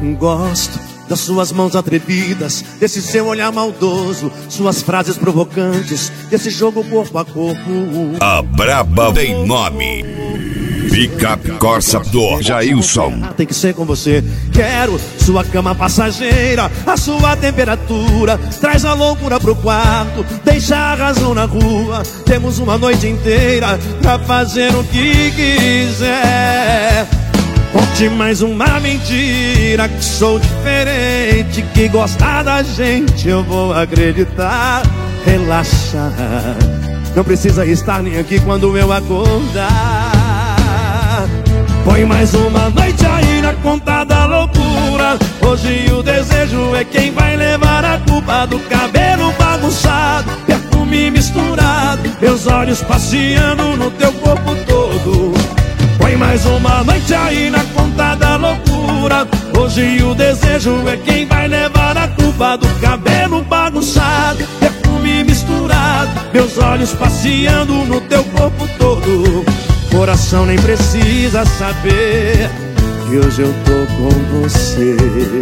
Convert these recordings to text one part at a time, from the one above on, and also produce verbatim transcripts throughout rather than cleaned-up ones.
Gosto das suas mãos atrevidas, desse seu olhar maldoso, suas frases provocantes, desse jogo corpo a corpo. A braba tem nome. Picape Corsa do Jailson. Tem que ser com você. Quero sua cama passageira, a sua temperatura. Traz a loucura pro quarto, deixa a razão na rua. Temos uma noite inteira pra fazer o que quiser. Conte mais uma mentira, que sou diferente, que gostar da gente eu vou acreditar. Relaxa, não precisa estar nem aqui quando eu acordar. Põe mais uma noite aí na conta da loucura. Hoje o desejo é quem vai levar a culpa do cabelo bagunçado, perfume misturado, meus olhos passeando no teu corpo todo. Põe mais uma noite aí na conta da loucura. Hoje o desejo é quem vai levar a culpa do cabelo bagunçado, perfume misturado, meus olhos passeando no teu corpo todo. Coração nem precisa saber que hoje eu tô com você.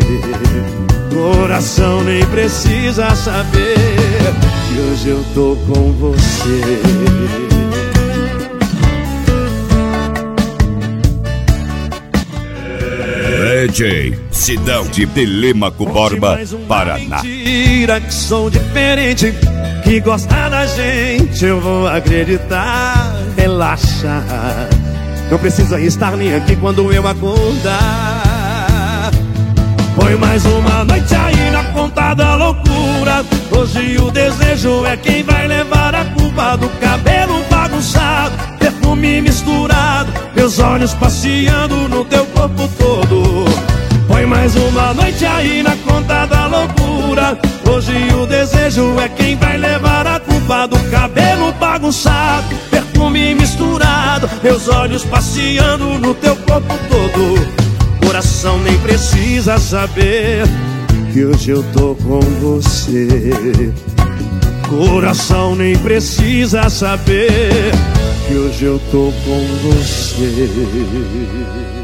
Coração nem precisa saber que hoje eu tô com você. D J Sidão de Telêmaco Borba, Paraná. Mentira, que sou diferente, que gosta da gente eu vou acreditar. Relaxa, não precisa estar nem aqui quando eu acordar. Põe mais uma noite aí na conta da loucura. Hoje o desejo é quem vai levar a culpa do cabelo bagunçado, perfume misturado, meus olhos passeando no teu corpo todo. Põe mais uma noite aí na conta da loucura. Hoje o desejo é quem vai levar a culpa do cabelo bagunçado, perfume misturado, meus olhos passeando no teu corpo todo. Coração nem precisa saber que hoje eu tô com você. Coração nem precisa saber que hoje eu tô com você.